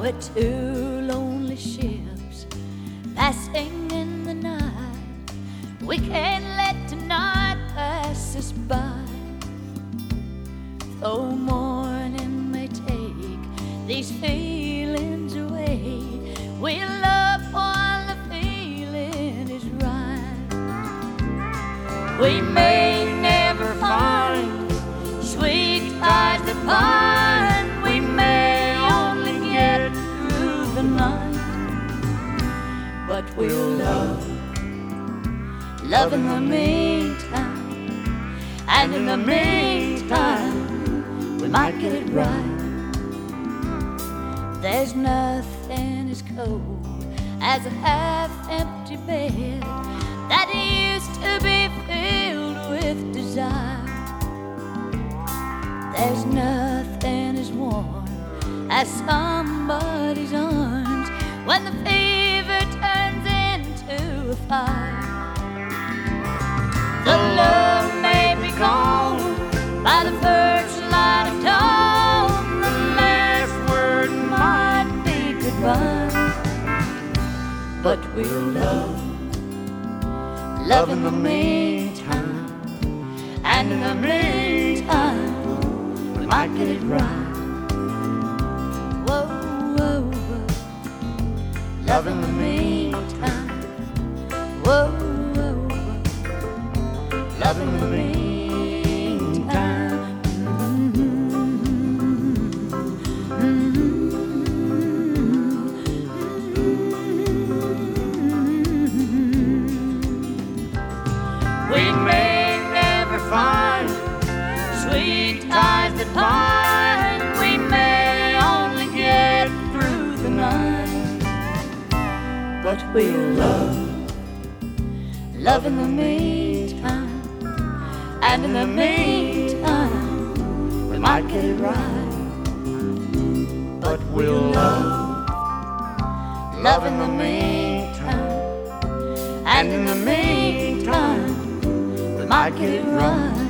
but two lonely ships passing in the night. We can't let tonight pass us by. Though morning may take these feelings away, we love while the feeling is right. We may never find sweet ties that bind. We may only get through the night, but we'll love in the meantime. And in the meantime, we might get it right. There's nothing as cold as a half-empty bed that used to be filled with desire. There's nothing as warm as somebody's arms when the fever turns into a fire. The love may be gone by the first light of dawn. The last word might be goodbye, but we'll love in the meantime. And in the meantime, we might get it right. Whoa, whoa, whoa. Love in the meantime. Whoa, whoa, whoa. Love in the meantime. We may never find sweet ties that bind. We may only get through the night, but we'll love in the meantime. And in the meantime, we might get it right, but we'll love in the meantime. And in the meantime, we might get it right.